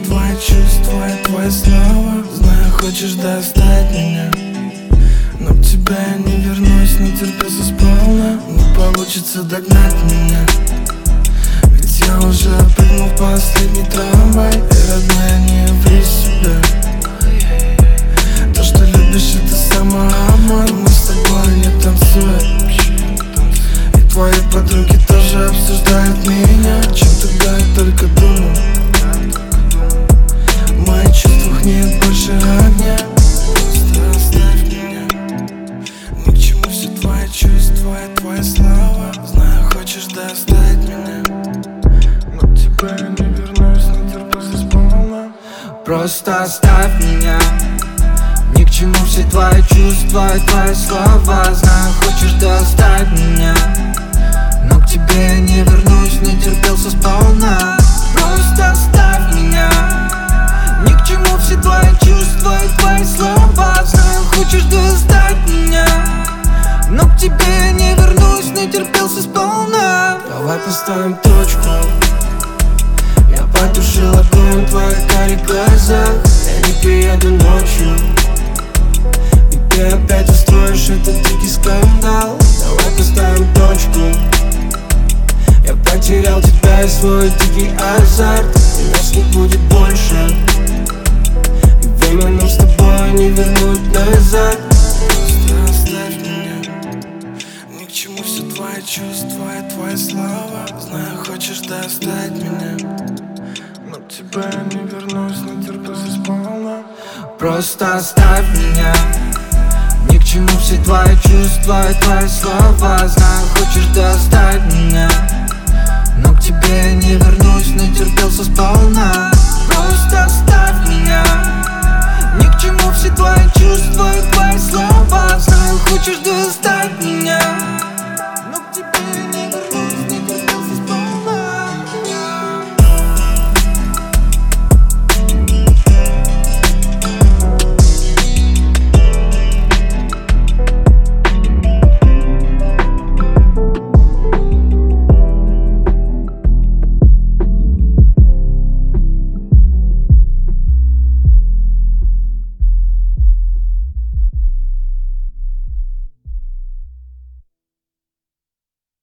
твои чувства и твои слова. Знаю, хочешь достать меня, но к тебе я не вернусь, не терпелся сполна. Не получится догнать меня, ведь я уже прыгнул в последний трамвай. И, родная, не ври себя, то, что любишь, это самообман. Мы с тобой не танцуем, и твои подруги тоже обсуждают меня. Чем тогда я только думал, в моих чувствах нет больше огня. Просто оставь меня, ни к чему все твои чувства и твои слова. Знаю, хочешь достать меня, но к тебе я не вернусь, не терпелся сполна. Просто оставь меня, ни к чему все твои чувства и твои слова. Знаю, хочешь достать меня, но к тебе я не вернусь, не терпелся сполна. Просто оставь меня, ни к чему все твои чувства и твои слова. Знаю, хочешь достать меня, но к тебе я не вернусь, не терпелся сполна. Давай поставим точку. Я потушил огонь в твоих карих глазах. Я не приеду ночью, ведь ты опять устроишь этот дикий скандал. Давай поставим точку. Я потерял тебя и свой дикий азарт, и нас не будет больше, и время нам с тобой не вернуть назад. Просто оставь меня, ни к чему все твои чувства и твои слова. Знаю, хочешь достать меня, но к тебе я не вернусь, не терпелся сполна. Просто оставь меня, ни к чему все твои чувства и твои слова. Знаю, хочешь достать меня, но к тебе я не вернусь, не терпелся сполна.